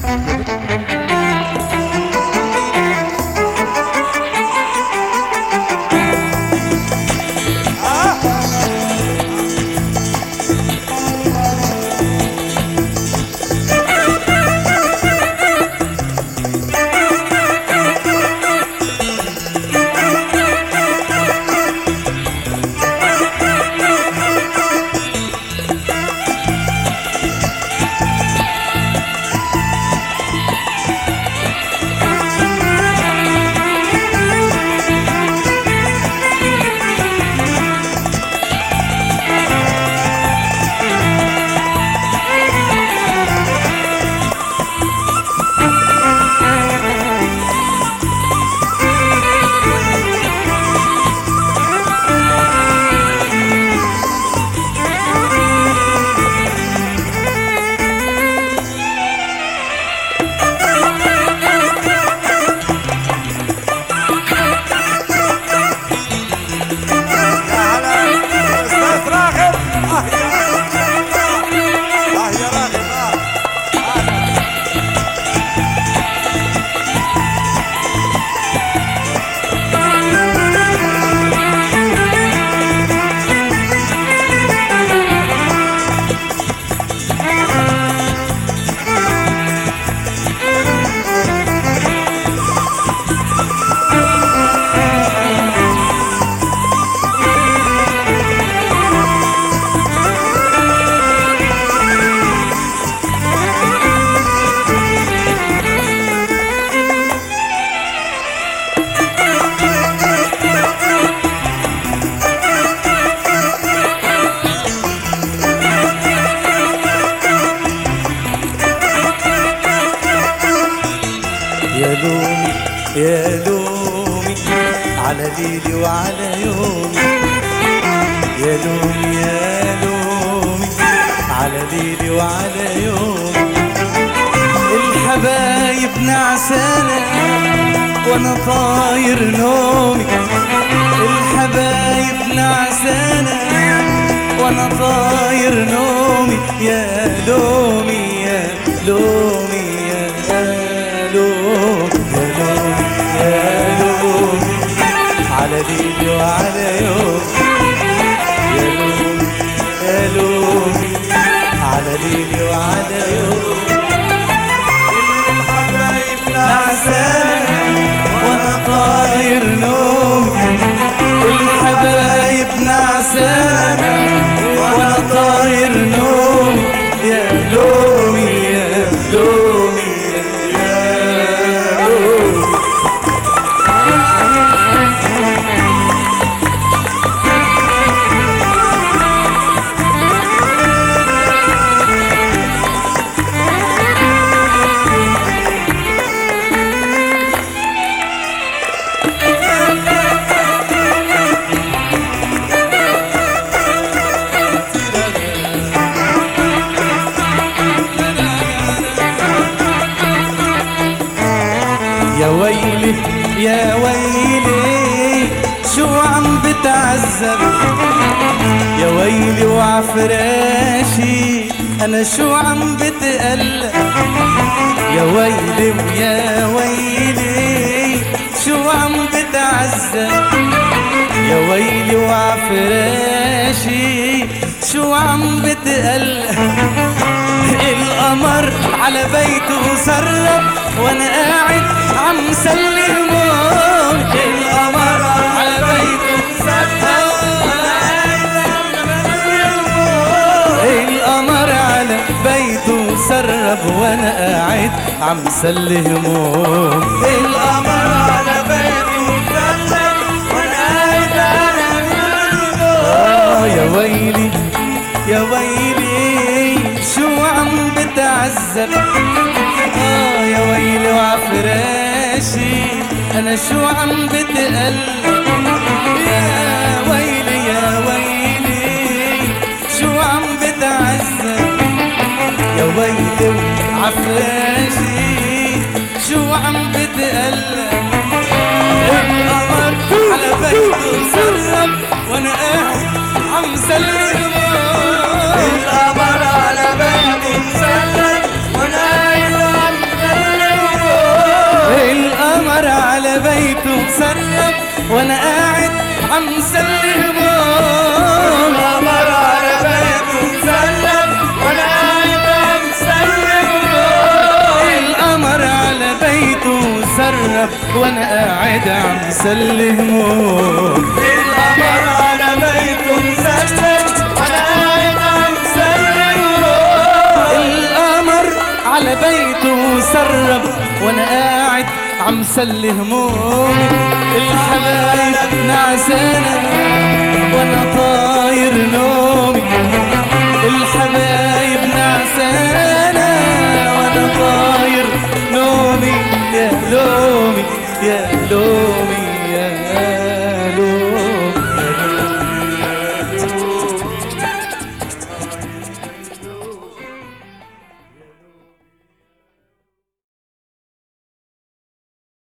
يا لومي على ليلي وعلى يومي، يا لومي يا لومي على ليلي وعلى يومي. الحبايب نعسانة وانا طاير نومي، الحبايب نعسانة وانا طاير نومي. يا لومي يا لومي يا لومي يا لومي على ليلي وعلى يومي، يا لومي يا لومي على ليلي وعلى يومي. الحبايب نعسانة وانا طاير نومي، الحبايب نعسانة وانا طاير نومي. يا لومي يا لومي يا لومي. يا ويلي يا ويلي شو عم بتعذب، يا ويلي وعفراشي انا شو عم بتقلق. يا ويلي ويا ويلي شو عم بتعذب، يا ويلي وعفراشي شو عم بتقلق. القمر على بيته سرب وانا قاعد عم سلم موت. القمر على بيته سرب وانا قاعد عم سلم موت. القمر على بيته سرب وانا قاعد عم سلم موت. القمر على بيته سرب وانا قاعد عم سلم موت. يا ويلي يا ويلي شو عم بتعذب، يا ويلي وعفراشي انا شو عم بتقلق. يا ويلي يا ويلي شو عم بتعذب، يا ويلي وعفراشي شو عم بتقلق. القمر على بيته سرب وانا قاعد عم سلم، القمر على بيته سرب وانا قاعد عم بيته مسرب وانا قاعد عم سلي هموم. القمر على بيته مسرب وانا قاعد عم سلي هموم. القمر على بيته مسرب وانا قاعد عم سلي هموم. القمر على بيته مسرب وانا قاعد عم سلي هموم. القمر على بيته مسرب وانا قاعد عم سلي همومي. الحبايب نعسانة وانا طاير نومي. الحبايب نعسانة وانا طاير نومي. يا لومي يا لومي